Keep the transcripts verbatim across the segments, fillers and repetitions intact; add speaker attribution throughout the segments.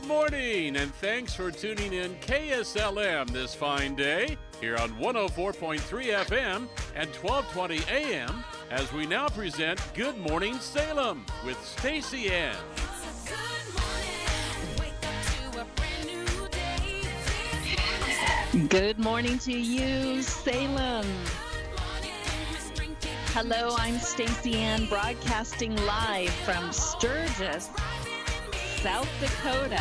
Speaker 1: morning, and thanks for tuning in K S L M this fine day here on one oh four point three F M and twelve twenty A M as we now present Good Morning Salem with Stacey Ann.
Speaker 2: Good morning to you, Salem. Hello, I'm Stacey Ann, broadcasting live from Sturgis, South Dakota.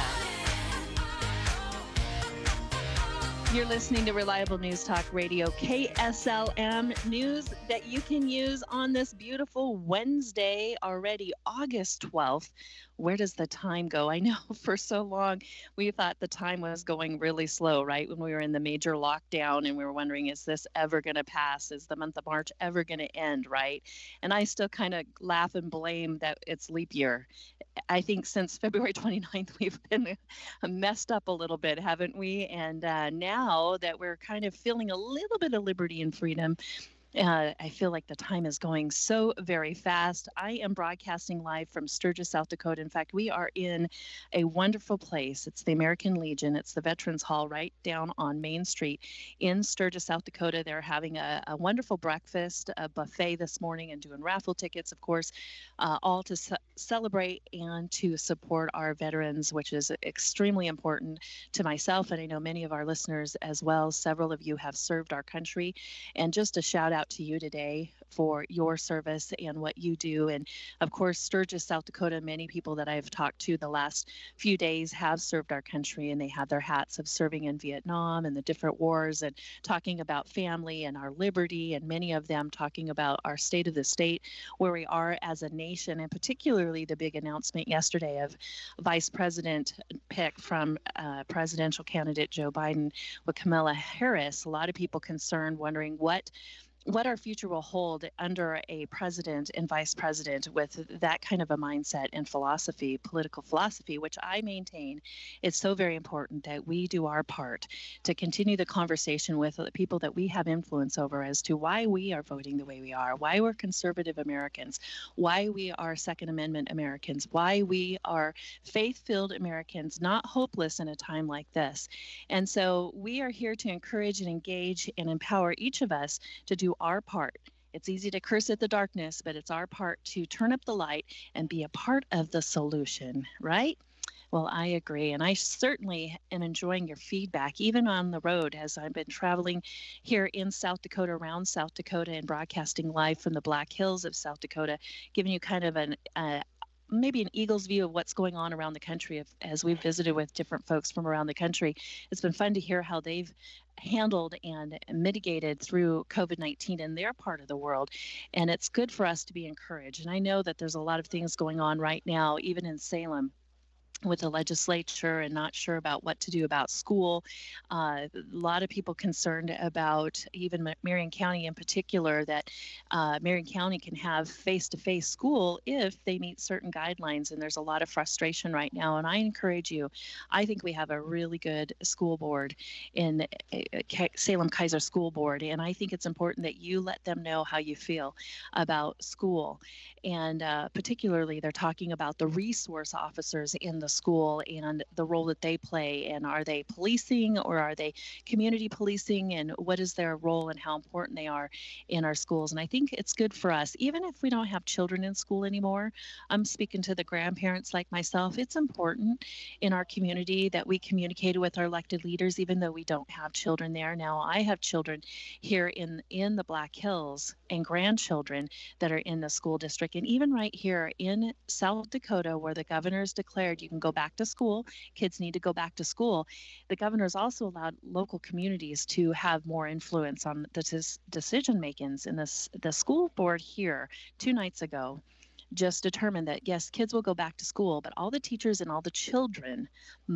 Speaker 2: You're listening to Reliable News Talk Radio, K S L M, news that you can use on this beautiful Wednesday, already August twelfth. Where does the time go? I know for so long we thought the time was going really slow, right? When we were in the major lockdown and we were wondering, is this ever going to pass? Is the month of March ever going to end, right? And I still kind of laugh and blame that it's leap year. I think since February twenty-ninth, we've been messed up a little bit, haven't we? And uh, now that we're kind of feeling a little bit of liberty and freedom, Uh, I feel like the time is going so very fast. I am broadcasting live from Sturgis, South Dakota. In fact, we are in a wonderful place. It's the American Legion. It's the Veterans Hall right down on Main Street in Sturgis, South Dakota. They're having a, a wonderful breakfast, a buffet this morning, and doing raffle tickets, of course, uh, all to ce- celebrate and to support our veterans, which is extremely important to myself. And I know many of our listeners as well. Several of you have served our country. And just a shout out to you today for your service and what you do. And of course, Sturgis, South Dakota, many people that I've talked to the last few days have served our country, and they have their hats of serving in Vietnam and the different wars and talking about family and our liberty, and many of them talking about our state of the state, where we are as a nation, and particularly the big announcement yesterday of Vice President pick from uh, presidential candidate Joe Biden with Kamala Harris. A lot of people concerned, wondering what what our future will hold under a president and vice president with that kind of a mindset and philosophy, political philosophy, which I maintain is so very important that we do our part to continue the conversation with the people that we have influence over as to why we are voting the way we are, why we're conservative Americans, why we are Second Amendment Americans, why we are faith-filled Americans, not hopeless in a time like this. And so we are here to encourage and engage and empower each of us to do our part. It's easy to curse at the darkness, but it's our part to turn up the light and be a part of the solution, right? Well, I agree. And I certainly am enjoying your feedback, even on the road, as I've been traveling here in South Dakota, around South Dakota, and broadcasting live from the Black Hills of South Dakota, giving you kind of an uh, maybe an eagle's view of what's going on around the country. If, as we've visited with different folks from around the country, it's been fun to hear how they've handled and mitigated through COVID nineteen in their part of the world. And it's good for us to be encouraged. And I know that there's a lot of things going on right now, even in Salem, with the legislature, and not sure about what to do about school. Uh, a lot of people concerned about even Marion County in particular, that uh, Marion County can have face-to-face school if they meet certain guidelines. And there's a lot of frustration right now. And I encourage you, I think we have a really good school board in uh, Salem Keizer School Board. And I think it's important that you let them know how you feel about school. And uh, particularly, they're talking about the resource officers in the school and the role that they play. And are they policing, or are they community policing? And what is their role and how important they are in our schools? And I think it's good for us, even if we don't have children in school anymore. I'm speaking to the grandparents like myself. It's important in our community that we communicate with our elected leaders, even though we don't have children there. Now, I have children here in, in the Black Hills and grandchildren that are in the school district. And even right here in South Dakota, where the governor's declared you can go back to school, kids need to go back to school, the governor's also allowed local communities to have more influence on the des- decision makings. In this, the school board here two nights ago just determined that, yes, kids will go back to school, but all the teachers and all the children must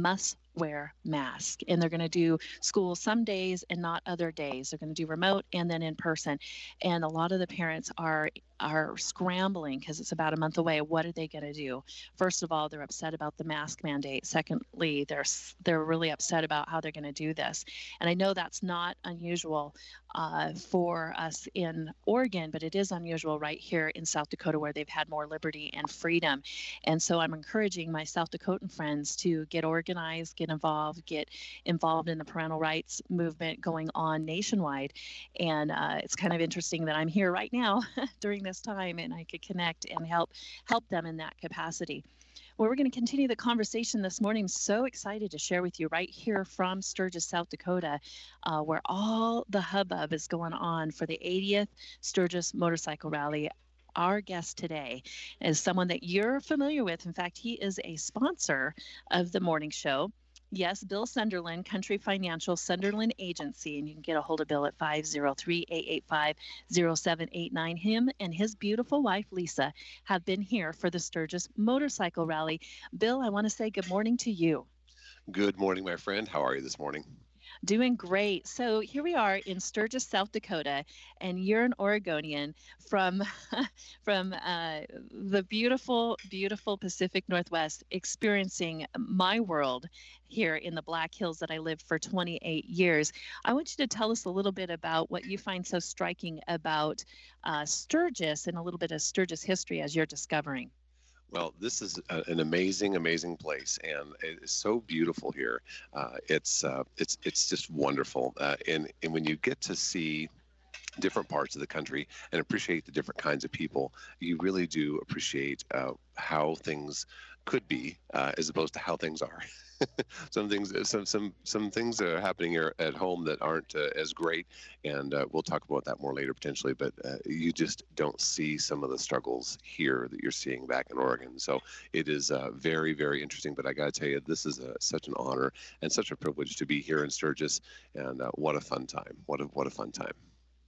Speaker 2: wear masks. And they're going to do school some days and not other days. They're going to do remote and then in person. And a lot of the parents are are scrambling because it's about a month away. What are they going to do? First of all, they're upset about the mask mandate. Secondly, they're they're really upset about how they're going to do this. And I know that's not unusual uh, for us in Oregon, but it is unusual right here in South Dakota where they've had more liberty and freedom. And so I'm encouraging my South Dakotan friends to get organized, get involved, get involved in the parental rights movement going on nationwide. And uh, it's kind of interesting that I'm here right now during this time and I could connect and help help them in that capacity. Well, we're going to continue the conversation this morning. I'm so excited to share with you right here from Sturgis, South Dakota, uh, where all the hubbub is going on for the eightieth Sturgis Motorcycle Rally. Our guest today is someone that you're familiar with. In fact, he is a sponsor of the morning show. Yes, Bill Sunderland, Country Financial Sunderland Agency, and you can get a hold of Bill at five oh three, eight eight five, oh seven eight nine. Him and his beautiful wife, Lisa, have been here for the Sturgis Motorcycle Rally. Bill, I want to say good morning to you.
Speaker 3: Good morning, my friend. How are you this morning?
Speaker 2: Doing great. So here we are in Sturgis, South Dakota, and you're an Oregonian from from uh, the beautiful, beautiful Pacific Northwest, experiencing my world here in the Black Hills that I lived for twenty-eight years. I want you to tell us a little bit about what you find so striking about uh, Sturgis and a little bit of Sturgis history as you're discovering.
Speaker 3: Well, this is a, an amazing, amazing place, and it's so beautiful here. Uh, it's uh, it's it's just wonderful, uh, and and when you get to see different parts of the country and appreciate the different kinds of people, you really do appreciate uh, how things could be uh, as opposed to how things are. some things, some some some things are happening here at home that aren't uh, as great, and uh, we'll talk about that more later potentially. But uh, you just don't see some of the struggles here that you're seeing back in Oregon. So it is uh, very, very interesting. But I got to tell you, this is a, such an honor and such a privilege to be here in Sturgis, and uh, what a fun time! What a what a fun time!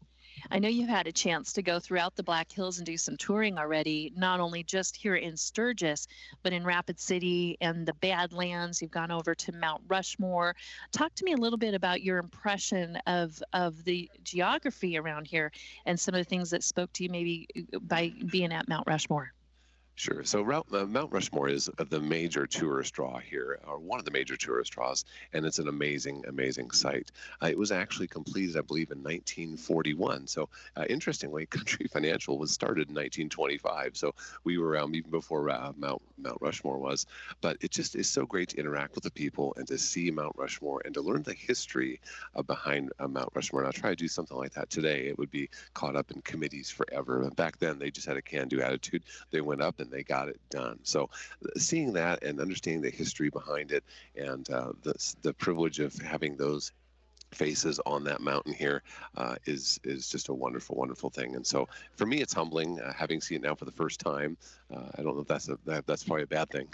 Speaker 2: I know you've had a chance to go throughout the Black Hills and do some touring already, not only just here in Sturgis, but in Rapid City and the Badlands. You've gone over to Mount Rushmore. Talk to me a little bit about your impression of, of the geography around here and some of the things that spoke to you maybe by being at Mount Rushmore.
Speaker 3: Sure. So uh, Mount Rushmore is the major tourist draw here, or one of the major tourist draws, and it's an amazing, amazing site. Uh, it was actually completed, I believe, in nineteen forty-one. So uh, interestingly, Country Financial was started in nineteen twenty-five. So we were around even before uh, Mount Mount Rushmore was. But it just is so great to interact with the people and to see Mount Rushmore and to learn the history uh, behind uh, Mount Rushmore. And I'll try to do something like that today. It would be caught up in committees forever. Back then, they just had a can-do attitude. They went up and they got it done. So seeing that and understanding the history behind it and uh, the, the privilege of having those faces on that mountain here uh, is is just a wonderful, wonderful thing. And so for me, it's humbling uh, having seen it now for the first time. Uh, I don't know if that's a, that, that's probably a bad thing.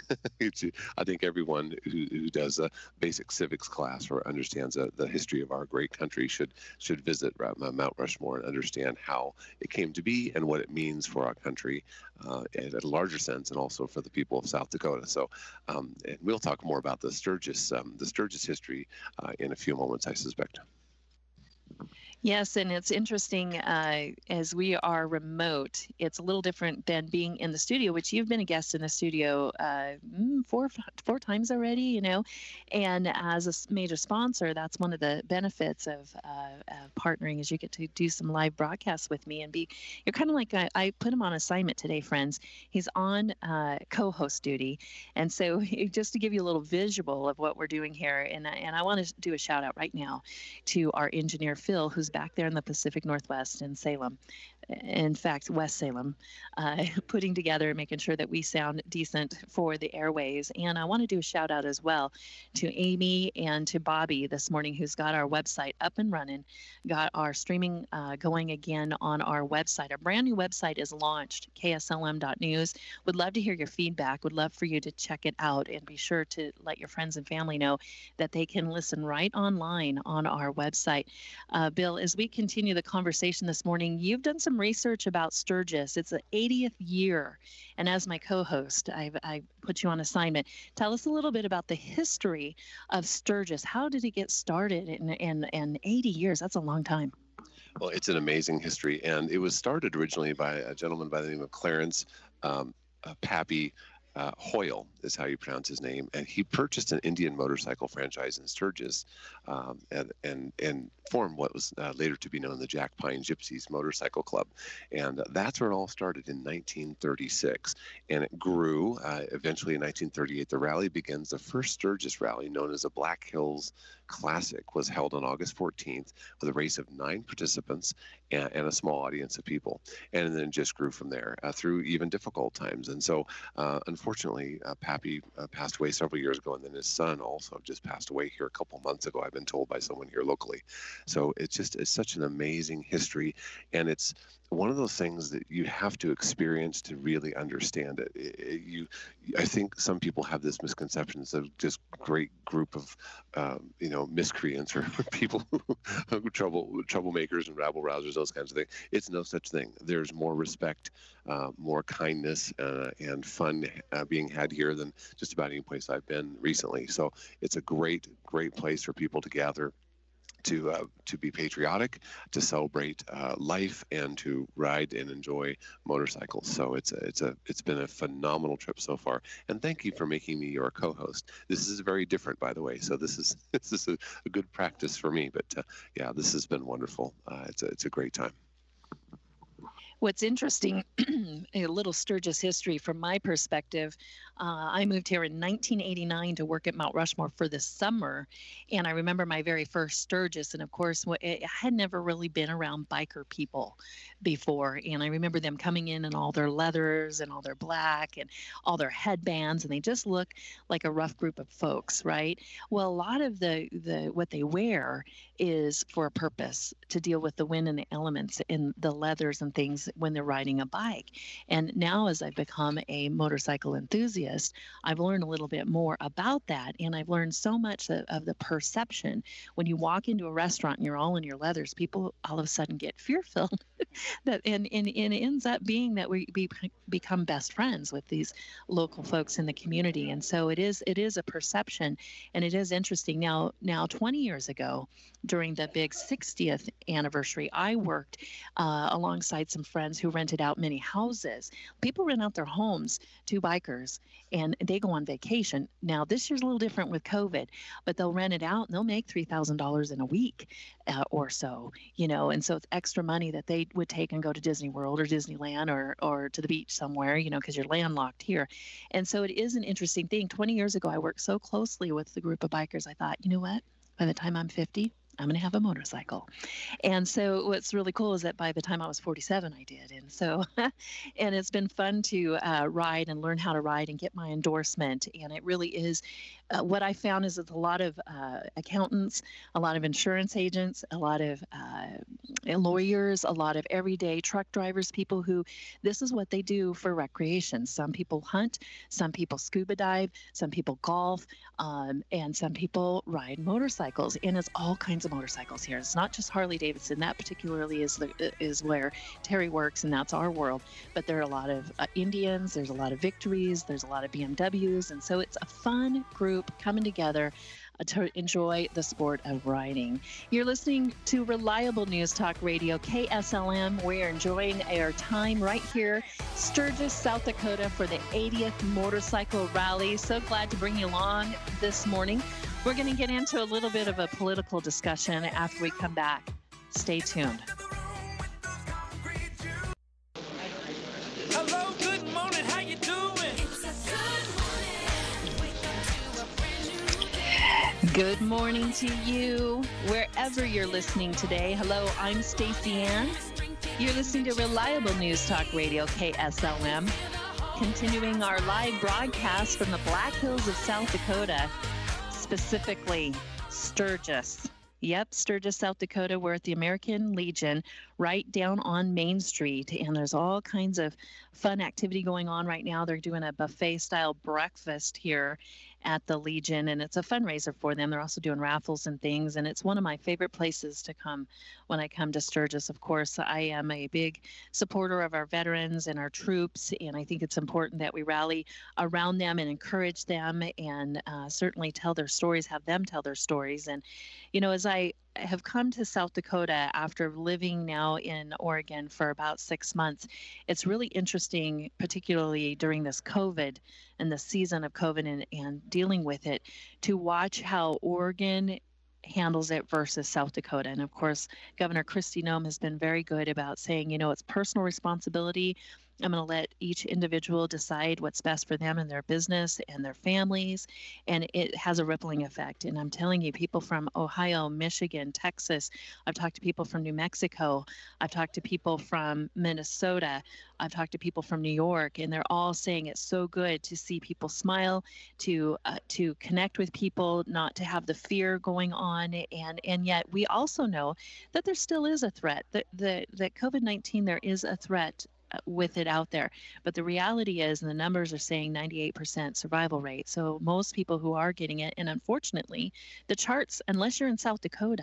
Speaker 3: I think everyone who, who does a basic civics class or understands uh, the history of our great country should should visit Mount Rushmore and understand how it came to be and what it means for our country uh, in a larger sense, and also for the people of South Dakota. So um, and we'll talk more about the Sturgis um, the Sturgis history uh, in a few moments, I suspect.
Speaker 2: Yes, and it's interesting uh, as we are remote, it's a little different than being in the studio, which you've been a guest in the studio uh, four four times already, you know, and as a major sponsor, that's one of the benefits of uh, uh, partnering is you get to do some live broadcasts with me and be, you're kind of like, I, I put him on assignment today, friends. He's on uh, co-host duty. And so just to give you a little visual of what we're doing here, and, and I want to do a shout out right now to our engineer, Phil, who's back there in the Pacific Northwest in Salem, in fact, West Salem, uh, putting together and making sure that we sound decent for the airways. And I want to do a shout out as well to Amy and to Bobby this morning, who's got our website up and running, got our streaming uh, going again on our website. Our brand new website is launched, K S L M dot news. Would love to hear your feedback. Would love for you to check it out and be sure to let your friends and family know that they can listen right online on our website. Uh, Bill, as we continue the conversation this morning, you've done some research about Sturgis. It's the eightieth year. And as my co-host, I've, I put you on assignment. Tell us a little bit about the history of Sturgis. How did it get started in, in, in eighty years? That's a long time.
Speaker 3: Well, it's an amazing history. And it was started originally by a gentleman by the name of Clarence um, uh, Pappy Uh, Hoyle is how you pronounce his name, and he purchased an Indian motorcycle franchise in Sturgis, um, and and and formed what was uh, later to be known the Jack Pine Gypsies Motorcycle Club, and uh, that's where it all started in nineteen thirty-six, and it grew. Uh, eventually, in nineteen thirty-eight, the rally begins. The first Sturgis rally, known as the Black Hills Classic, was held on August fourteenth with a race of nine participants and, and a small audience of people, and then it just grew from there uh, through even difficult times. And so, uh, unfortunately, uh, Pappy uh, passed away several years ago, and then his son also just passed away here a couple months ago. I've been told by someone here locally. So it's just it's such an amazing history, and it's one of those things that you have to experience to really understand it. It- it- you, I think some people have this misconception of just great group of, um, you know, miscreants or people who trouble troublemakers and rabble rousers, those kinds of things. It's no such thing. There's more respect, uh, more kindness, uh, and fun uh, being had here than just about any place I've been recently. So it's a great, great place for people to gather, to uh, to be patriotic, to celebrate uh, life, and to ride and enjoy motorcycles. So it's a, it's a it's been a phenomenal trip so far. And thank you for making me your co-host. This is very different, by the way. So this is this is a, a good practice for me. But uh, yeah, this has been wonderful. Uh, it's a, it's a great time.
Speaker 2: What's interesting, a little Sturgis history from my perspective, uh, I moved here in nineteen eighty-nine to work at Mount Rushmore for the summer. And I remember my very first Sturgis. And of course, wh- I had never really been around biker people before. And I remember them coming in in all their leathers and all their black and all their headbands. And they just look like a rough group of folks, right? Well, a lot of the, the what they wear is for a purpose, to deal with the wind and the elements in the leathers and things when they're riding a bike. And now, as I've become a motorcycle enthusiast, I've learned a little bit more about that. And I've learned so much of, of the perception. When you walk into a restaurant and you're all in your leathers, people all of a sudden get fear-filled. that and, and, and it ends up being that we be, become best friends with these local folks in the community. And so it is it is a perception, and it is interesting. Now, now twenty years ago, during the big sixtieth anniversary, I worked uh, alongside some friends who rented out many houses. People rent out their homes to bikers, and they go on vacation. Now, this year's a little different with COVID, but they'll rent it out and they'll make three thousand dollars in a week uh, or so, you know, and so it's extra money that they would take and go to Disney World or Disneyland or, or to the beach somewhere, you know, because you're landlocked here. And so it is an interesting thing. twenty years ago, I worked so closely with the group of bikers, I thought, you know what, by the time I'm fifty, I'm going to have a motorcycle. And so what's really cool is that by the time I was forty-seven, I did. And so, and it's been fun to uh, ride and learn how to ride and get my endorsement. And it really is, uh, what I found is that a lot of uh, accountants, a lot of insurance agents, a lot of uh, lawyers, a lot of everyday truck drivers, people who, this is what they do for recreation. Some people hunt, some people scuba dive, some people golf, um, and some people ride motorcycles. And it's all kinds of motorcycles here. It's not just Harley Davidson. That particularly is the is where Terry works, and that's our world. But there are a lot of uh, Indians. There's a lot of Victories. There's a lot of B M Ws, and so it's a fun group coming together uh, to enjoy the sport of riding. You're listening to Reliable News Talk Radio, K S L M. We're enjoying our time right here, Sturgis, South Dakota, for the eightieth Motorcycle Rally. So glad to bring you along this morning. We're going to get into a little bit of a political discussion after we come back. Stay tuned.
Speaker 4: Hello, good morning, how you doing? It's a good morning. Wake up to a brand new day.
Speaker 2: Good morning to you, wherever you're listening today. Hello, I'm Stacey Ann. You're listening to Reliable News Talk Radio, K S L M. Continuing our live broadcast from the Black Hills of South Dakota, specifically Sturgis. Yep, Sturgis, South Dakota. We're at the American Legion right down on Main Street, and there's all kinds of fun activity going on right now. They're doing a buffet-style breakfast here, at the Legion, and it's a fundraiser for them. They're also doing raffles and things, and it's one of my favorite places to come when I come to Sturgis. Of course, I am a big supporter of our veterans and our troops, and I think it's important that we rally around them and encourage them, and uh, certainly tell their stories, have them tell their stories. And, you know, as I have come to South Dakota after living now in Oregon for about six months, it's really interesting, particularly during this COVID and the season of COVID and, and dealing with it, to watch how Oregon handles it versus South Dakota. And of course, Governor Kristi Noem has been very good about saying, you know, it's personal responsibility. I'm going to let each individual decide what's best for them and their business and their families, and it has a rippling effect. And I'm telling you, people from Ohio, Michigan, Texas, I've talked to people from New Mexico, I've talked to people from Minnesota, I've talked to people from New York, and they're all saying it's so good to see people smile, to uh, to connect with people, not to have the fear going on, and and yet we also know that there still is a threat. That the that COVID nineteen, there is a threat with it out there. But the reality is, and the numbers are saying ninety-eight percent survival rate. So most people who are getting it, and unfortunately, the charts, unless you're in South Dakota,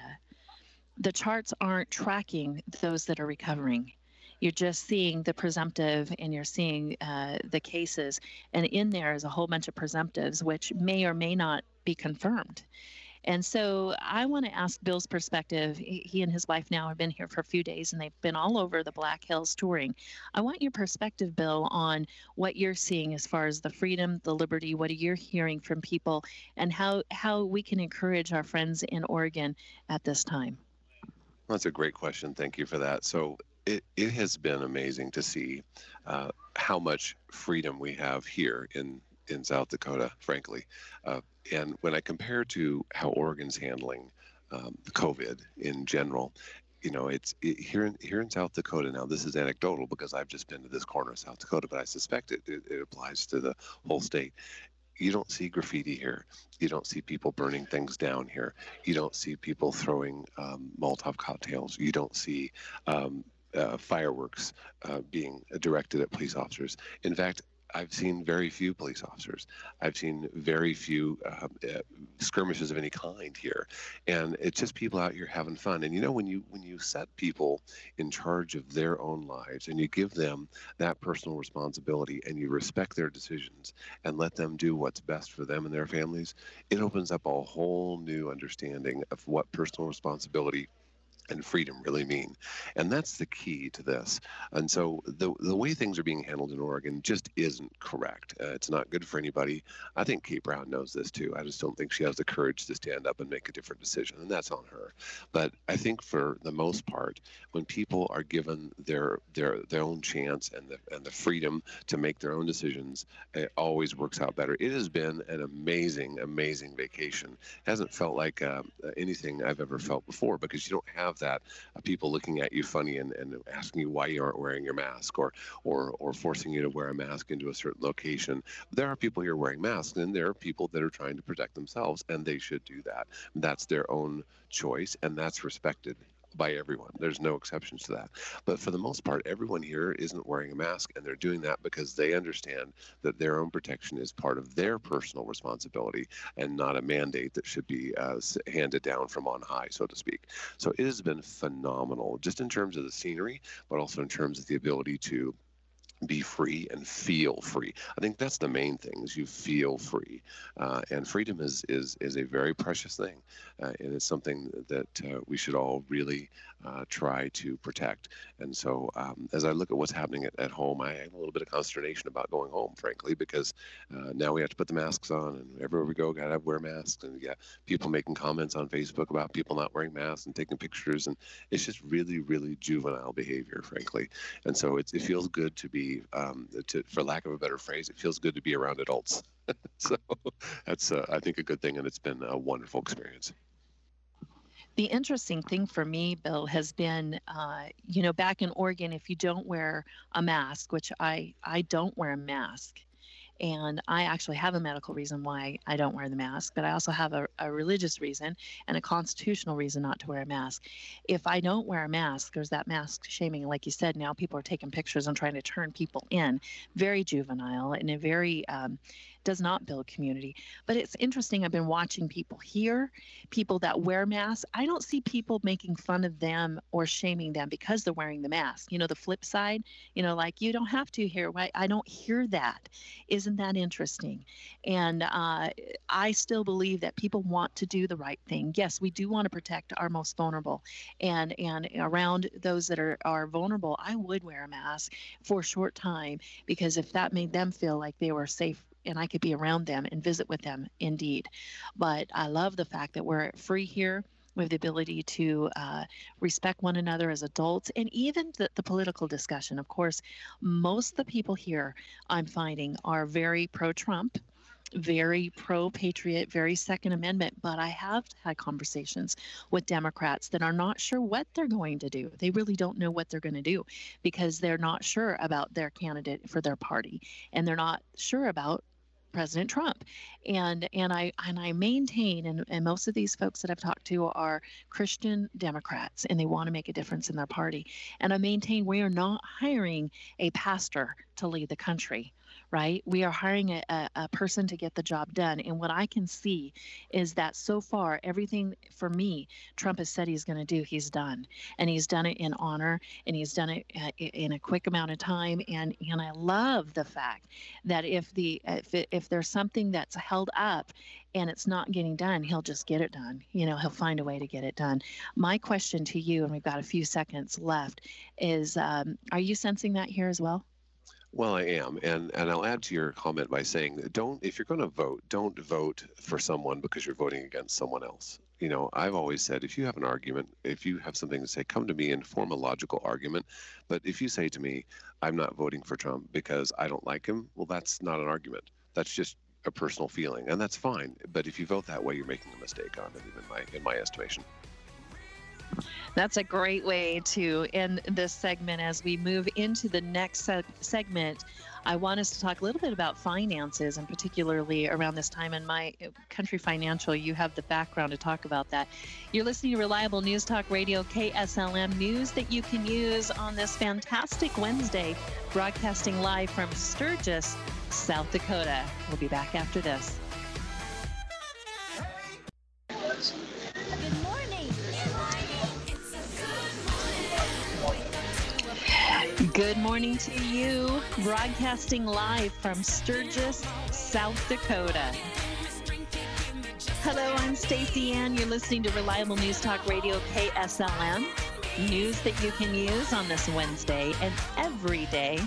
Speaker 2: the charts aren't tracking those that are recovering. You're just seeing the presumptive, and you're seeing uh, the cases. And in there is a whole bunch of presumptives, which may or may not be confirmed. And so I want to ask Bill's perspective. He he and his wife now have been here for a few days, and they've been all over the Black Hills touring. I want your perspective, Bill, on what you're seeing as far as the freedom, the liberty, what are you hearing from people, and how, how we can encourage our friends in Oregon at this time.
Speaker 3: Well, that's a great question. Thank you for that. So it, it has been amazing to see uh, how much freedom we have here in in South Dakota, frankly. Uh, and when I compare to how Oregon's handling um, COVID in general, you know, it's it, here in here in South Dakota now. This is anecdotal because I've just been to this corner of South Dakota, but I suspect it, it, it applies to the whole state. You don't see graffiti here. You don't see people burning things down here. You don't see people throwing um, Molotov cocktails. You don't see um, uh, fireworks uh, being directed at police officers. In fact, I've seen very few police officers. I've seen very few uh, uh, skirmishes of any kind here, and it's just people out here having fun. And you know, when you when you set people in charge of their own lives and you give them that personal responsibility and you respect their decisions and let them do what's best for them and their families, it opens up a whole new understanding of what personal responsibility and freedom really mean. And that's the key to this. And so the the way things are being handled in Oregon just isn't correct. Uh, it's not good for anybody. I think Kate Brown knows this too. I just don't think she has the courage to stand up and make a different decision, and that's on her. But I think for the most part, when people are given their their their own chance and the and the freedom to make their own decisions, it always works out better. It has been an amazing, amazing vacation. It hasn't felt like uh, anything I've ever felt before, because you don't have that uh, people looking at you funny and, and asking you why you aren't wearing your mask, or or or forcing you to wear a mask into a certain location. There are people here wearing masks, and there are people that are trying to protect themselves, and they should do that. That's their own choice, and that's respected by everyone. There's no exceptions to that. But for the most part, everyone here isn't wearing a mask, and they're doing that because they understand that their own protection is part of their personal responsibility and not a mandate that should be uh, handed down from on high, so to speak. So it has been phenomenal, just in terms of the scenery, but also in terms of the ability to be free and feel free. I think that's the main thing, is you feel free. Uh, and freedom is, is, is a very precious thing. Uh, and it's something that uh, we should all really uh, try to protect. And so um, as I look at what's happening at, at home, I have a little bit of consternation about going home, frankly, because uh, now we have to put the masks on, and everywhere we go, got to wear masks. And you got people making comments on Facebook about people not wearing masks and taking pictures. And it's just really, really juvenile behavior, frankly. And so it's, it feels good to be Um, to, for lack of a better phrase, it feels good to be around adults. So that's, uh, I think, a good thing, and it's been a wonderful experience.
Speaker 2: The interesting thing for me, Bill, has been, uh, you know, back in Oregon, if you don't wear a mask, which I, I don't wear a mask, and I actually have a medical reason why I don't wear the mask, but I also have a, a religious reason and a constitutional reason not to wear a mask. If I don't wear a mask, there's that mask shaming. Like you said, now people are taking pictures and trying to turn people in. Very juvenile and a very, um, does not build community. But it's interesting. I've been watching people here, people that wear masks. I don't see people making fun of them or shaming them because they're wearing the mask. You know, the flip side, you know, like, you don't have to here. Right? I don't hear that. Isn't that interesting? And uh, I still believe that people want to do the right thing. Yes, we do want to protect our most vulnerable. And and around those that are, are vulnerable, I would wear a mask for a short time, because if that made them feel like they were safe and I could be around them and visit with them, indeed. But I love the fact that we're free here. We have the ability to uh, respect one another as adults, and even the, the political discussion. Of course, most of the people here, I'm finding, are very pro-Trump, very pro-patriot, very Second Amendment, but I have had conversations with Democrats that are not sure what they're going to do. They really don't know what they're going to do, because they're not sure about their candidate for their party, and they're not sure about President Trump. And and I and I maintain, and, and most of these folks that I've talked to are Christian Democrats, and they want to make a difference in their party. And I maintain we are not hiring a pastor to lead the country, right? We are hiring a, a, a person to get the job done. And what I can see is that so far, everything for me, Trump has said he's going to do, he's done. And he's done it in honor, and he's done it uh, in a quick amount of time. And and I love the fact that if the if, it, if there's something that's held up and it's not getting done, he'll just get it done. You know, he'll find a way to get it done. My question to you, and we've got a few seconds left, is um, are you sensing that here as well?
Speaker 3: Well, I am, and and I'll add to your comment by saying, don't if you're going to vote, don't vote for someone because you're voting against someone else. You know, I've always said, if you have an argument, if you have something to say, come to me and form a logical argument. But if you say to me, I'm not voting for Trump because I don't like him, well, that's not an argument. That's just a personal feeling, and that's fine. But if you vote that way, you're making a mistake on it, in my in my estimation.
Speaker 2: That's a great way to end this segment. As we move into the next seg- segment, I want us to talk a little bit about finances, and particularly around this time in my Country Financial. You have the background to talk about that. You're listening to Reliable News Talk Radio, K S L M, news that you can use on this fantastic Wednesday, broadcasting live from Sturgis, South Dakota. We'll be back after this.
Speaker 4: Good morning. Good morning. It's a good morning. Wake up to a brand
Speaker 2: Good morning to you, broadcasting live from Sturgis, South Dakota. Hello, I'm Stacey Ann. You're listening to Reliable News Talk Radio, K S L M. News that you can use on this Wednesday and every day.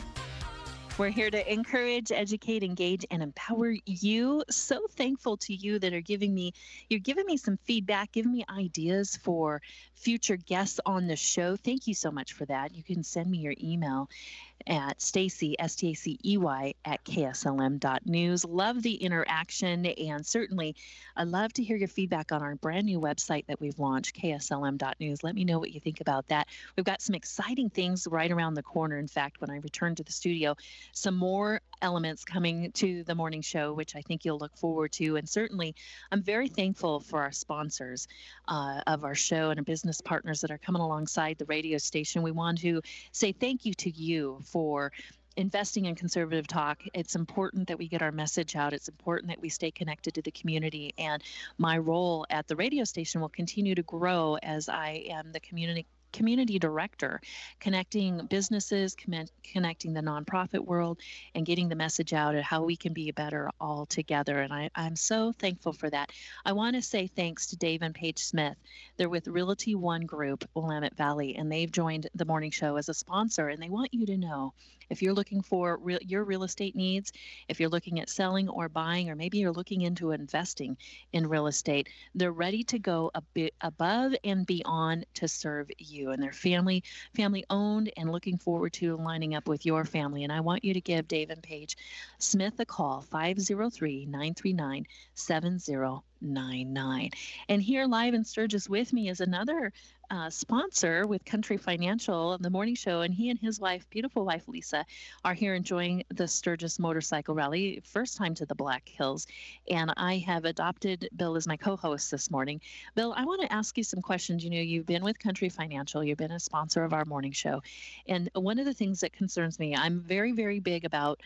Speaker 2: We're here to encourage, educate, engage, and empower you. So thankful to you that are giving me, you're giving me some feedback, giving me ideas for future guests on the show. Thank you so much for that. You can send me your email at Stacey, S T A C E Y, at K S L M dot news. Love the interaction, and certainly I love to hear your feedback on our brand new website that we've launched, K S L M dot news. Let me know what you think about that. We've got some exciting things right around the corner. In fact, when I return to the studio, some more elements coming to the morning show, which I think you'll look forward to. And certainly, I'm very thankful for our sponsors uh, of our show and our business partners that are coming alongside the radio station. We want to say thank you to you for investing in conservative talk. It's important that we get our message out. It's important that we stay connected to the community. And my role at the radio station will continue to grow as I am the community community director, connecting businesses, commen- connecting the nonprofit world, and getting the message out of how we can be better all together. And I, I'm so thankful for that. I want to say thanks to Dave and Paige Smith. They're with Realty One Group, Willamette Valley, and they've joined the morning show as a sponsor. And they want you to know, if you're looking for re- your real estate needs, if you're looking at selling or buying, or maybe you're looking into investing in real estate, they're ready to go a bit above and beyond to serve you. And they're family family owned and looking forward to lining up with your family. And I want you to give Dave and Paige Smith a call, five oh three, nine three nine, seven oh nine nine. And here live in Sturgis with me is another uh, sponsor with Country Financial and the morning show. And he and his wife, beautiful wife Lisa, are here enjoying the Sturgis Motorcycle Rally, first time to the Black Hills. And I have adopted Bill as my co-host this morning. Bill, I want to ask you some questions. You know, you've been with Country Financial, you've been a sponsor of our morning show. And one of the things that concerns me, I'm very, very big about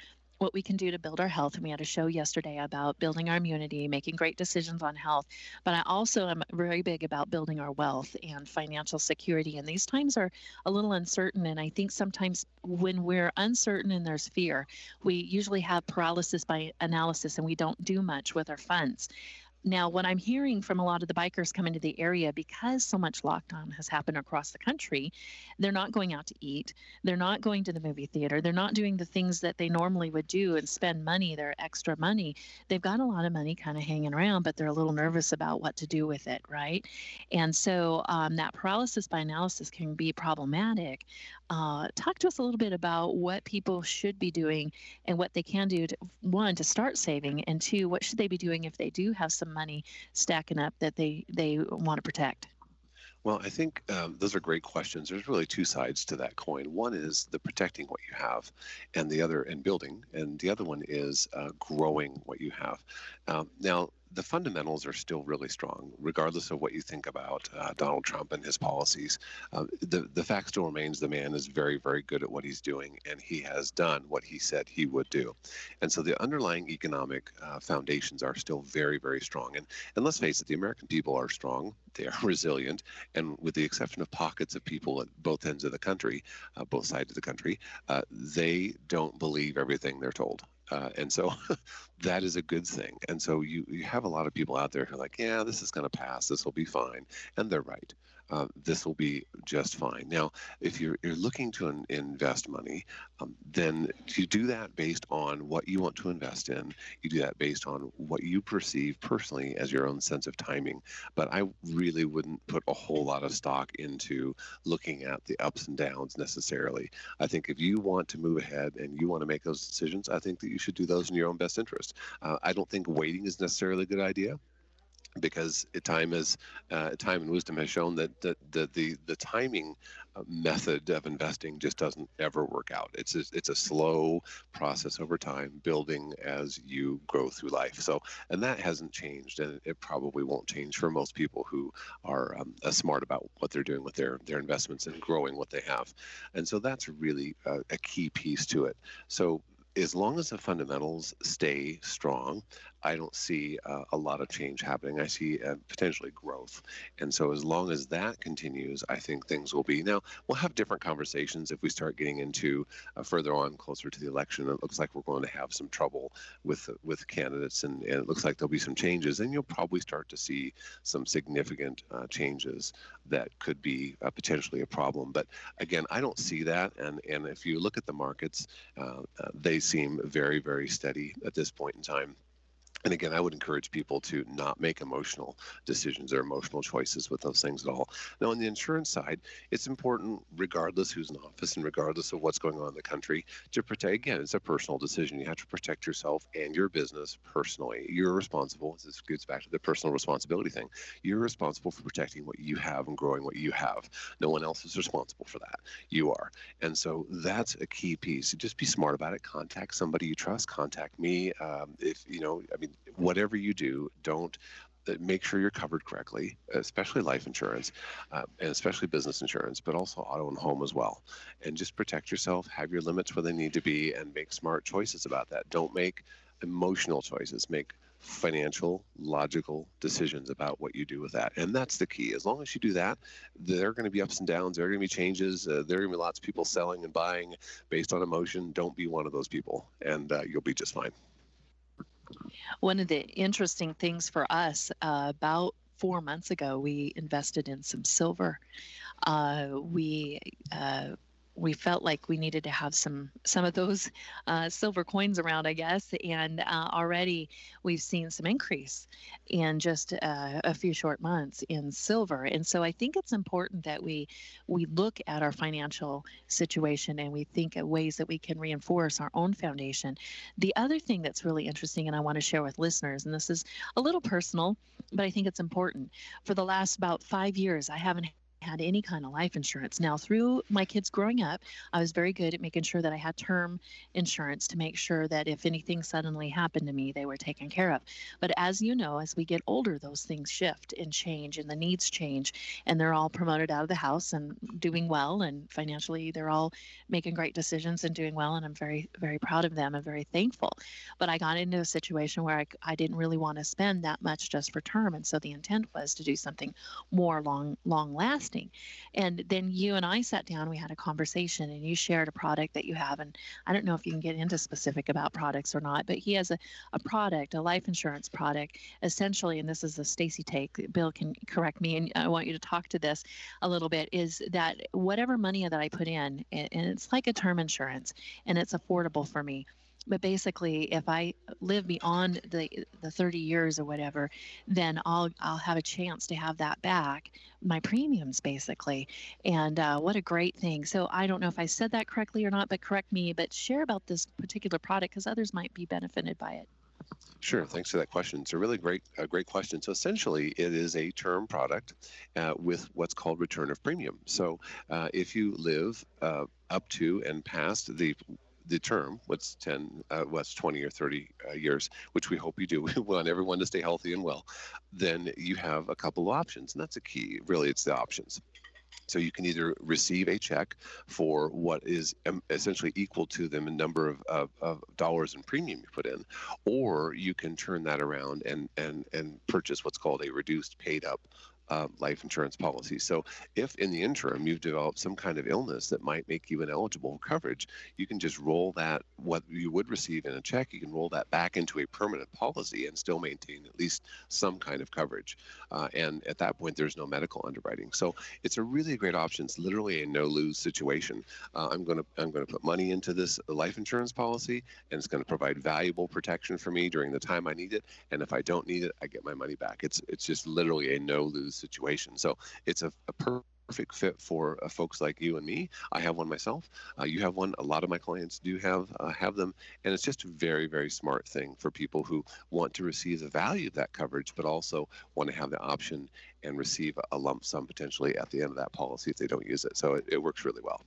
Speaker 2: what we can do to build our health. And we had a show yesterday about building our immunity, making great decisions on health. But I also am very big about building our wealth and financial security. And these times are a little uncertain. And I think sometimes when we're uncertain and there's fear, we usually have paralysis by analysis and we don't do much with our funds. Now, what I'm hearing from a lot of the bikers coming to the area, because so much lockdown has happened across the country, they're not going out to eat. They're not going to the movie theater. They're not doing the things that they normally would do and spend money, their extra money. They've got a lot of money kind of hanging around, but they're a little nervous about what to do with it, right? And so um, that paralysis by analysis can be problematic. Uh, talk to us a little bit about what people should be doing and what they can do to, one, to start saving, and two, what should they be doing if they do have some money stacking up that they they want to protect?
Speaker 3: Well, I think um, those are great questions. There's really two sides to that coin. One is the protecting what you have, and the other, and building, and the other one is uh, growing what you have. Um, now, the fundamentals are still really strong, regardless of what you think about uh, Donald Trump and his policies. Uh, the, the fact still remains the man is very, very good at what he's doing, and he has done what he said he would do. And so the underlying economic uh, foundations are still very, very strong. And, and let's face it, the American people are strong. They are resilient. And with the exception of pockets of people at both ends of the country, uh, both sides of the country, uh, they don't believe everything they're told. Uh, and so that is a good thing. And so you, you have a lot of people out there who are like, yeah, this is going to pass. This will be fine. And they're right. Uh, this will be just fine. Now, if you're, you're looking to in, invest money, um, then you do that based on what you want to invest in. You do that based on what you perceive personally as your own sense of timing. But I really wouldn't put a whole lot of stock into looking at the ups and downs necessarily. I think if you want to move ahead and you want to make those decisions, I think that you should do those in your own best interest. Uh, I don't think waiting is necessarily a good idea, because time is uh, time and wisdom has shown that the the the, the timing uh, method of investing just doesn't ever work out. It's a, it's a slow process over time, building as you grow through life. So, and that hasn't changed, and it probably won't change for most people who are um, uh, smart about what they're doing with their their investments and growing what they have. And so that's really uh, a key piece to it. So, as long as the fundamentals stay strong, I don't see uh, a lot of change happening. I see uh, potentially growth. And so as long as that continues, I think things will be. Now, we'll have different conversations if we start getting into uh, further on, closer to the election. It looks like we're going to have some trouble with with candidates, and, and it looks like there'll be some changes. And you'll probably start to see some significant uh, changes that could be uh, potentially a problem. But again, I don't see that. And, and if you look at the markets, uh, uh, they seem very, very steady at this point in time. And again, I would encourage people to not make emotional decisions or emotional choices with those things at all. Now, on the insurance side, it's important, regardless who's in office and regardless of what's going on in the country, to protect. Again, it's a personal decision. You have to protect yourself and your business personally. You're responsible. This gets back to the personal responsibility thing. You're responsible for protecting what you have and growing what you have. No one else is responsible for that. You are. And so that's a key piece. Just be smart about it. Contact somebody you trust. Contact me. Um, if, you know, I mean, whatever you do, don't uh, make sure you're covered correctly, especially life insurance, uh, and especially business insurance, but also auto and home as well. And just protect yourself, have your limits where they need to be, and make smart choices about that. Don't make emotional choices. Make financial, logical decisions about what you do with that. And that's the key. As long as you do that, there are going to be ups and downs. There are going to be changes. Uh, there are going to be lots of people selling and buying based on emotion. Don't be one of those people, and uh, you'll be just fine.
Speaker 2: One of the interesting things for us, uh, about four months ago, we invested in some silver. Uh, we uh, we felt like we needed to have some some of those uh, silver coins around, I guess, and uh, already we've seen some increase in just uh, a few short months in silver. And so I think it's important that we we look at our financial situation and we think of ways that we can reinforce our own foundation. The other thing that's really interesting, and I want to share with listeners, and this is a little personal, but I think it's important. For the last about five years, I haven't had any kind of life insurance. Now, through my kids growing up, I was very good at making sure that I had term insurance to make sure that if anything suddenly happened to me, they were taken care of. But as you know, as we get older, those things shift and change and the needs change, and they're all promoted out of the house and doing well, and financially they're all making great decisions and doing well, and I'm very, very proud of them and very thankful. But I got into a situation where I, I didn't really want to spend that much just for term, and so the intent was to do something more long, long lasting. And then you and I sat down, we had a conversation, and you shared a product that you have. And I don't know if you can get into specific about products or not, but he has a, a product, a life insurance product, essentially, and this is a Stacy take, Bill can correct me, and I want you to talk to this a little bit, is that whatever money that I put in, and it's like a term insurance, and it's affordable for me. But basically, if I live beyond the the thirty years or whatever, then I'll I'll have a chance to have that back, my premiums basically. And uh, what a great thing. So I don't know if I said that correctly or not, but correct me. But share about this particular product because others might be benefited by it.
Speaker 3: Sure. Thanks for that question. It's a really great, a great question. So essentially, it is a term product uh, with what's called return of premium. So uh, if you live uh, up to and past the the term, what's ten, uh, what's twenty or thirty uh, years, which we hope you do. We want everyone to stay healthy and well. Then you have a couple of options, and that's a key. Really, it's the options. So you can either receive a check for what is um, essentially equal to the number of, of, of dollars in premium you put in, or you can turn that around and and and purchase what's called a reduced paid up Uh, life insurance policy. So if in the interim you've developed some kind of illness that might make you ineligible for coverage, you can just roll that, what you would receive in a check, you can roll that back into a permanent policy and still maintain at least some kind of coverage. Uh, and at that point, there's no medical underwriting. So it's a really great option. It's literally a no-lose situation. Uh, I'm going to I'm going to put money into this life insurance policy, and it's going to provide valuable protection for me during the time I need it. And if I don't need it, I get my money back. It's it's just literally a no-lose situation. So it's a, a perfect fit for uh, folks like you and me. I have one myself. Uh, you have one. A lot of my clients do have uh, have them, and it's just a very, very smart thing for people who want to receive the value of that coverage, but also want to have the option and receive a lump sum potentially at the end of that policy if they don't use it. So it, it works really well.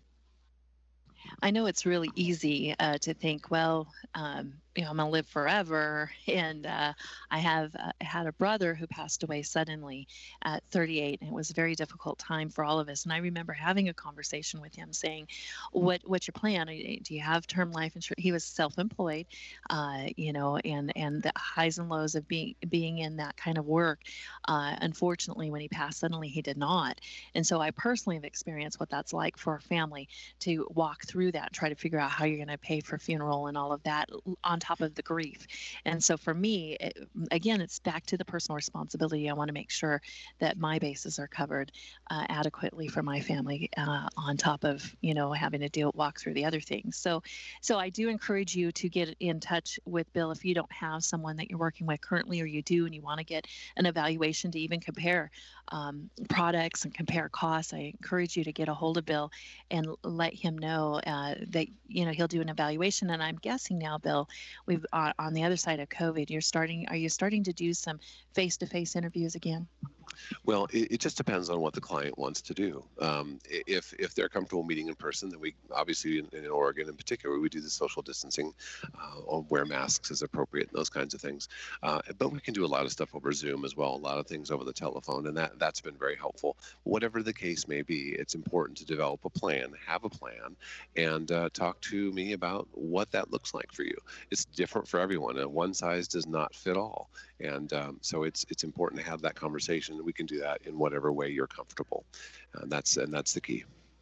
Speaker 2: I know it's really easy uh, to think, well, um, you know, I'm going to live forever. And uh, I have uh, had a brother who passed away suddenly at thirty-eight, and it was a very difficult time for all of us. And I remember having a conversation with him saying, what, what's your plan? Do you have term life insurance? He was self-employed, uh, you know, and, and the highs and lows of being, being in that kind of work. Uh, unfortunately, when he passed suddenly, he did not. And so I personally have experienced what that's like for a family to walk through that, try to figure out how you're going to pay for funeral and all of that on top of the grief. And so for me, it, again, it's back to the personal responsibility. I want to make sure that my bases are covered uh, adequately for my family uh, on top of, you know, having to deal, walk through the other things. So, so I do encourage you to get in touch with Bill if you don't have someone that you're working with currently, or you do, and you want to get an evaluation to even compare um, products and compare costs. I encourage you to get a hold of Bill and let him know uh, that, you know, he'll do an evaluation. And I'm guessing now, Bill, we've uh, on the other side of COVID, you're starting, are you starting to do some face-to-face interviews again?
Speaker 3: Well, it, it just depends on what the client wants to do. Um, if if they're comfortable meeting in person, then we obviously in, in Oregon in particular, we do the social distancing, uh, or wear masks as appropriate, and those kinds of things. Uh, but we can do a lot of stuff over Zoom as well, a lot of things over the telephone, and that, that's been very helpful. Whatever the case may be, it's important to develop a plan, have a plan, and uh, talk to me about what that looks like for you. It's different for everyone, and one size does not fit all. And um, so it's it's important to have that conversation. We can do that in whatever way you're comfortable. And that's and that's the key.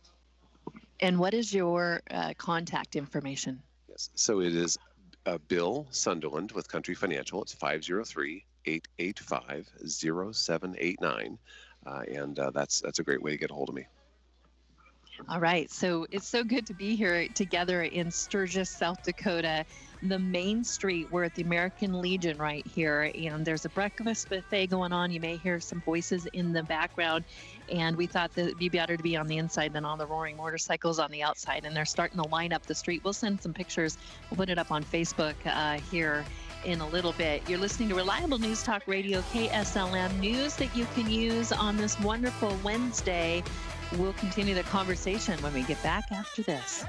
Speaker 2: And what is your uh, contact information?
Speaker 3: Yes. So it is uh, Bill Sunderland with Country Financial. It's five oh three, eight eight five, oh seven eight nine. Uh, and uh, that's that's a great way to get a hold of me.
Speaker 2: All right. So it's so good to be here together in Sturgis, South Dakota, the main street. We're at the American Legion right here, and there's a breakfast buffet going on. You may hear some voices in the background, and we thought that it'd be better to be on the inside than on the roaring motorcycles on the outside, and they're starting to line up the street. We'll send some pictures. We'll put it up on Facebook uh, here. in a little bit. You're listening to Reliable News Talk Radio, K S L M, news that you can use on this wonderful Wednesday. We'll continue the conversation when we get back after this.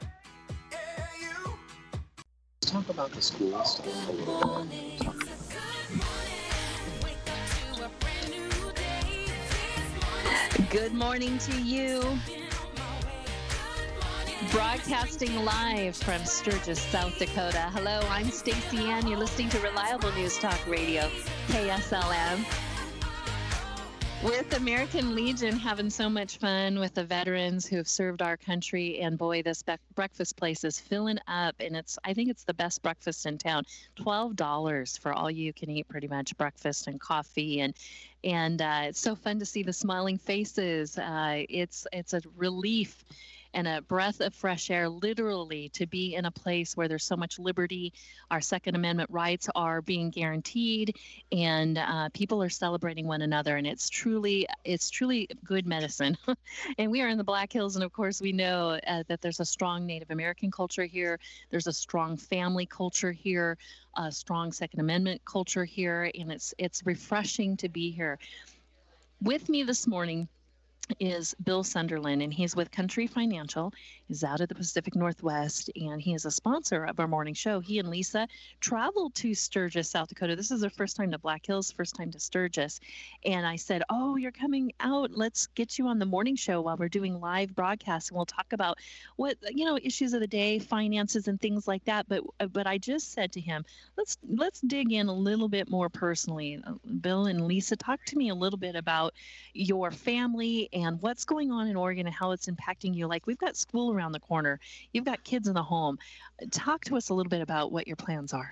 Speaker 3: Let's talk about the school stuff a little bit.
Speaker 2: Good morning to you. Broadcasting live from Sturgis, South Dakota. Hello, I'm Stacey Ann. You're listening to Reliable News Talk Radio, K S L M. With American Legion having so much fun with the veterans who have served our country, and boy, this be- breakfast place is filling up, and it's I think it's the best breakfast in town. twelve dollars for all you can eat, pretty much breakfast and coffee, and and uh, it's so fun to see the smiling faces. Uh, it's it's a relief and a breath of fresh air, literally, to be in a place where there's so much liberty. Our Second Amendment rights are being guaranteed, and uh, people are celebrating one another. And it's truly, it's truly good medicine. And we are in the Black Hills, and of course, we know uh, that there's a strong Native American culture here. There's a strong family culture here, a strong Second Amendment culture here, and it's it's refreshing to be here. With me this morning is Bill Sunderland, and he's with Country Financial. He's out of the Pacific Northwest, and he is a sponsor of our morning show. He and Lisa traveled to Sturgis, South Dakota. This is their first time to Black Hills, first time to Sturgis. And I said, oh, you're coming out. Let's get you on the morning show while we're doing live broadcasts, and we'll talk about what, you know, issues of the day, finances and things like that. But but I just said to him, let's let's dig in a little bit more personally. Bill and Lisa, talk to me a little bit about your family and what's going on in Oregon and how it's impacting you. Like, we've got school around the corner. You've got kids in the home. Talk to us a little bit about what your plans are.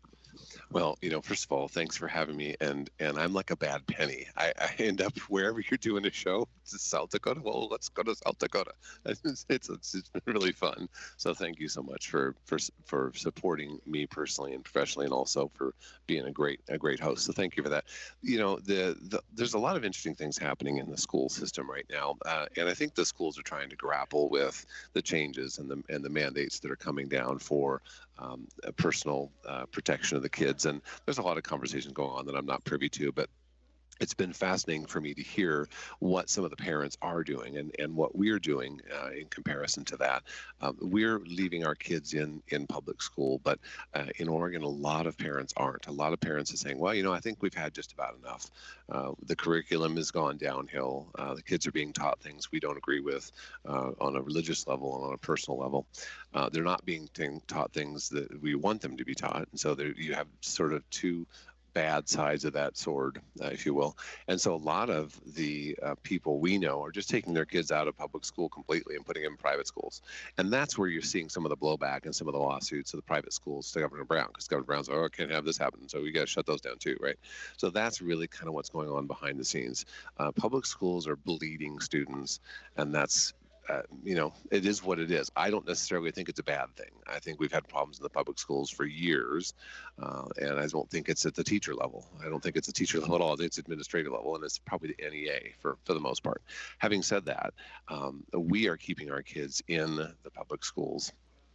Speaker 3: Well, you know, first of all, thanks for having me. And and I'm like a bad penny. I, I end up wherever you're doing a show. It's South Dakota. Well, let's go to South Dakota. It's, it's, it's been really fun. So thank you so much for, for for supporting me personally and professionally, and also for being a great a great host. So thank you for that. You know, the, the there's a lot of interesting things happening in the school system right now, uh, and I think the schools are trying to grapple with the changes and the and the mandates that are coming down for um, personal uh, protection of the kids. And there's a lot of conversation going on that I'm not privy to, but it's been fascinating for me to hear what some of the parents are doing and, and what we're doing uh, in comparison to that. Um, we're leaving our kids in, in public school, but uh, in Oregon, a lot of parents aren't. A lot of parents are saying, well, you know, I think we've had just about enough. Uh, the curriculum has gone downhill. Uh, the kids are being taught things we don't agree with uh, on a religious level and on a personal level. Uh, they're not being t- taught things that we want them to be taught. And so there, you have sort of two bad sides of that sword, uh, if you will. And so a lot of the uh, people we know are just taking their kids out of public school completely and putting them in private schools. And that's where you're seeing some of the blowback and some of the lawsuits of the private schools to Governor Brown, because Governor Brown's like, oh, I can't have this happen. So we got to shut those down too, right? So that's really kind of what's going on behind the scenes. Uh, public schools are bleeding students, and that's Uh, you know, it is what it is. I don't necessarily think it's a bad thing. I think we've had problems in the public schools for years, uh, and I don't think it's at the teacher level. I don't think it's a teacher level at all. I think it's administrative level, and it's probably the N E A for, for the most part. Having said that, um, we are keeping our kids in the public schools.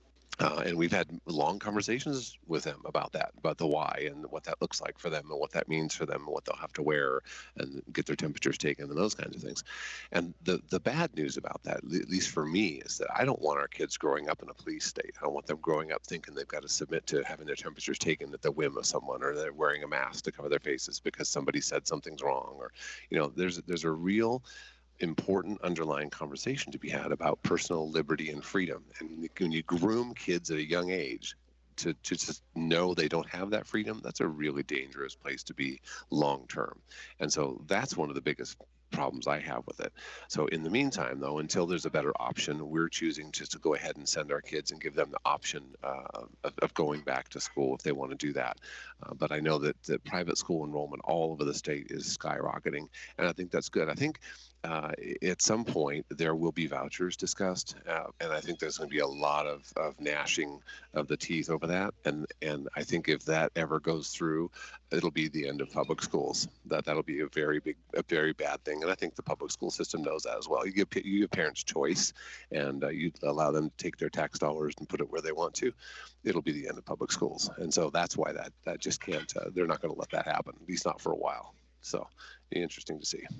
Speaker 3: Uh, and we've had long conversations with them about that, about the why and what that looks like for them and what that means for them and what they'll have to wear and get their temperatures taken and those kinds of things. And the, the bad news about that, at least for me, is that I don't want our kids growing up in a police state. I don't want them growing up thinking they've got to submit to having their temperatures taken at the whim of someone, or they're wearing a mask to cover their faces because somebody said something's wrong. Or, you know, there's there's a real important underlying conversation to be had about personal liberty and freedom. And when you groom kids at a young age to, to just know they don't have that freedom, that's a really dangerous place to be long term. And so that's one of the biggest problems I have with it. So in the meantime, though, until there's a better option, we're choosing just to go ahead and send our kids and give them the option uh, of, of going back to school if they want to do that. Uh, but I know that, that private school enrollment all over the state is skyrocketing, and I think that's good. I think uh, at some point there will be vouchers discussed, uh, and I think there's going to be a lot of, of gnashing of the teeth over that. And and I think if that ever goes through, it'll be the end of public schools. That that'll be a very big, a very bad thing. And I think the public school system knows that as well. You give you give parents choice, and uh, you allow them to take their tax dollars and put it where they want to. It'll be the end of public schools, and so that's why that that just can't. Uh, they're not going to let that happen, at least not for a while. So, it'll be interesting to see.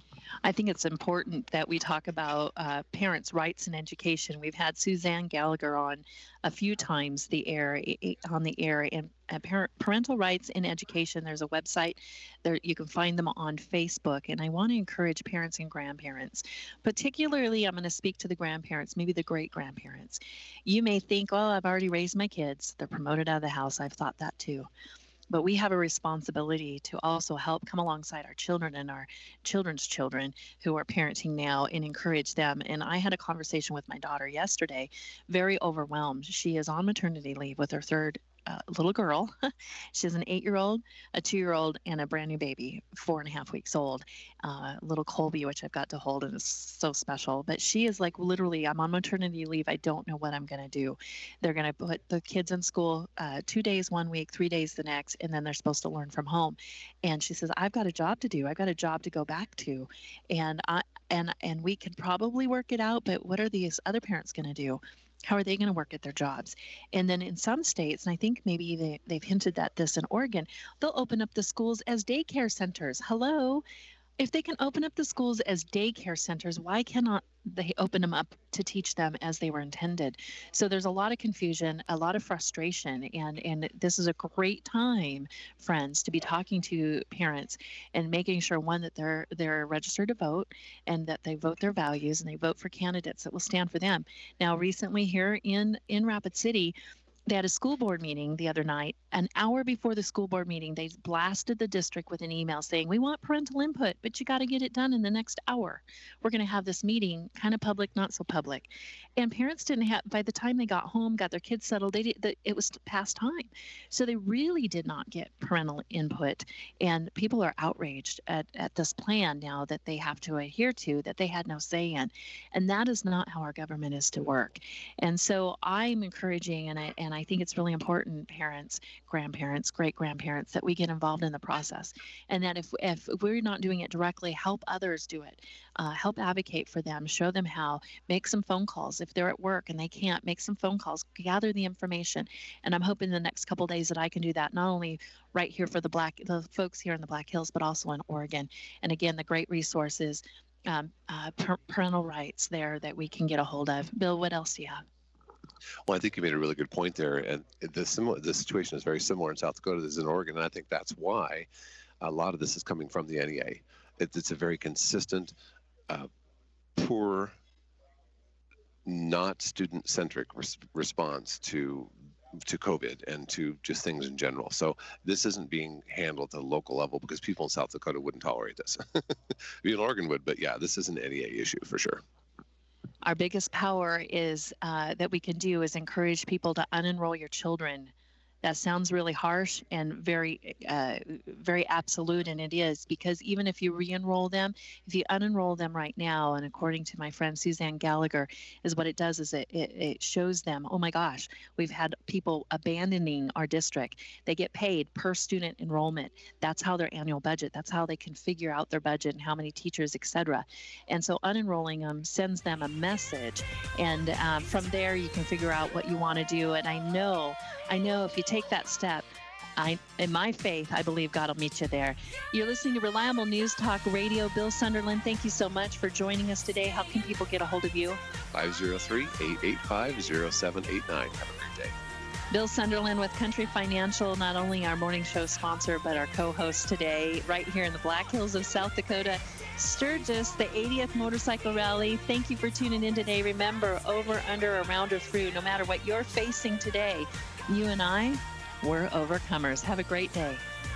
Speaker 2: I think it's important that we talk about uh, parents' rights in education. We've had Suzanne Gallagher on a few times the air on the air and uh, parent, parental rights in education. There's a website there, you can find them on Facebook, and I want to encourage parents and grandparents. Particularly, I'm going to speak to the grandparents, maybe the great grandparents. You may think, "Oh, I've already raised my kids. They're promoted out of the house." I've thought that too. But we have a responsibility to also help come alongside our children and our children's children who are parenting now and encourage them. And I had a conversation with my daughter yesterday, very overwhelmed. She is on maternity leave with her third uh, little girl. She has an eight-year-old, a two-year-old, and a brand new baby, four and a half weeks old, uh, little Colby, which I've got to hold, and it's so special. But she is like, literally, I'm on maternity leave. I don't know what I'm going to do. They're going to put the kids in school uh, two days one week, three days the next, and then they're supposed to learn from home. And she says, I've got a job to do. I've got a job to go back to. And I and and we could probably work it out, but what are these other parents going to do? How are they going to work at their jobs? And then in some states, and I think maybe they, they've hinted at this in Oregon, they'll open up the schools as daycare centers. Hello? If they can open up the schools as daycare centers, why cannot they open them up to teach them as they were intended? So there's a lot of confusion, a lot of frustration, and, and this is a great time, friends, to be talking to parents and making sure, one, that they're they're registered to vote and that they vote their values and they vote for candidates that will stand for them. Now, recently here in, in Rapid City, they had a school board meeting the other night. An hour before the school board meeting, they blasted the district with an email saying, we want parental input, but you got to get it done in the next hour. We're going to have this meeting, kind of public, not so public. And parents didn't have, by the time they got home, got their kids settled, they did, it was past time. So they really did not get parental input. And people are outraged at, at this plan now that they have to adhere to, that they had no say in. And that is not how our government is to work. And so I'm encouraging, and I, and I think it's really important, parents, grandparents, great-grandparents, that we get involved in the process. And that if, if we're not doing it directly, help others do it. Uh, help advocate for them, show them how, make some phone calls. If they're at work and they can't, make some phone calls, gather the information. And I'm hoping the next couple of days that I can do that, not only right here for the black, the folks here in the Black Hills, but also in Oregon. And again, the great resources, um, uh, parental rights there that we can get a hold of. Bill, what else do you have?
Speaker 3: Well, I think you made a really good point there, and the similar the situation is very similar in South Dakota as in Oregon, and I think that's why a lot of this is coming from the N E A. It, it's a very consistent, uh, poor, not student-centric res- response to to COVID and to just things in general. So this isn't being handled at the local level because people in South Dakota wouldn't tolerate this. Even Oregon would, but yeah, this is an N E A issue for sure.
Speaker 2: Our biggest power is uh, that we can do is encourage people to unenroll your children. That sounds really harsh and very, uh, very absolute, and it is, because even if you re-enroll them, if you unenroll them right now, and according to my friend Suzanne Gallagher, is what it does is it, it, it shows them, oh my gosh, we've had people abandoning our district. They get paid per student enrollment. That's how their annual budget, that's how they can figure out their budget and how many teachers, et cetera. And so unenrolling them sends them a message, and um, from there you can figure out what you want to do. And I know, I know if you take that step, I, in my faith, I believe God will meet you there. You're listening to Reliable News Talk Radio. Bill Sunderland, thank you so much for joining us today. How can people get a hold of you?
Speaker 3: five oh three, eight eight five, oh seven eight nine. Have a great day.
Speaker 2: Bill Sunderland with Country Financial, not only our morning show sponsor, but our co-host today, right here in the Black Hills of South Dakota. Sturgis, the eightieth Motorcycle Rally. Thank you for tuning in today. Remember, over, under, around, or through, no matter what you're facing today, you and I, we're overcomers. Have a great day.